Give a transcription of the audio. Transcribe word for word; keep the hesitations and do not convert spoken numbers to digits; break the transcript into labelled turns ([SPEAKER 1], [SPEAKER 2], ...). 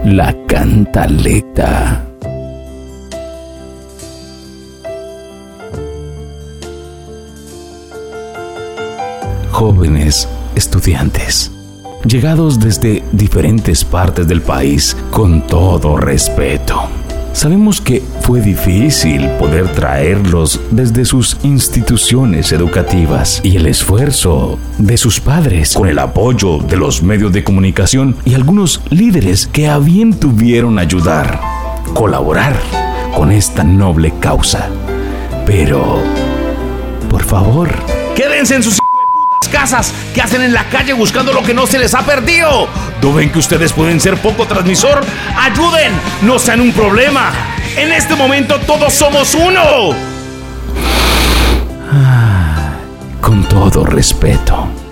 [SPEAKER 1] La Cantaleta. Jóvenes estudiantes, llegados desde diferentes partes del país, con todo respeto. Sabemos que fue difícil poder traerlos desde sus instituciones educativas y el esfuerzo de sus padres, con el apoyo de los medios de comunicación y algunos líderes que a bien tuvieron ayudar, colaborar con esta noble causa. Pero, por favor,
[SPEAKER 2] quédense en sus casas. ¿Qué hacen en la calle buscando lo que no se les ha perdido? ¿No ven que ustedes pueden ser foco transmisor? ¡Ayuden! ¡No sean un problema! En este momento todos somos uno.
[SPEAKER 1] Con todo respeto.